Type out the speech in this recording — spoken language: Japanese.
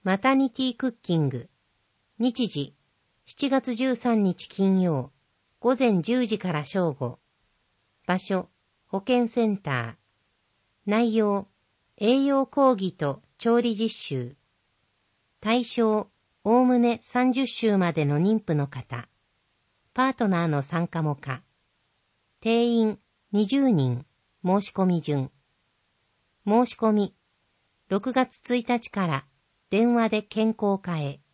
マタニティクッキング。日時、7月13日金曜、午前10時から正午。場所、保健センター。内容、栄養講義と調理実習。対象、おおむね30週までの妊婦の方。パートナーの参加も可。定員20人。申し込み順。申し込み、6月1日から電話で健康課へ。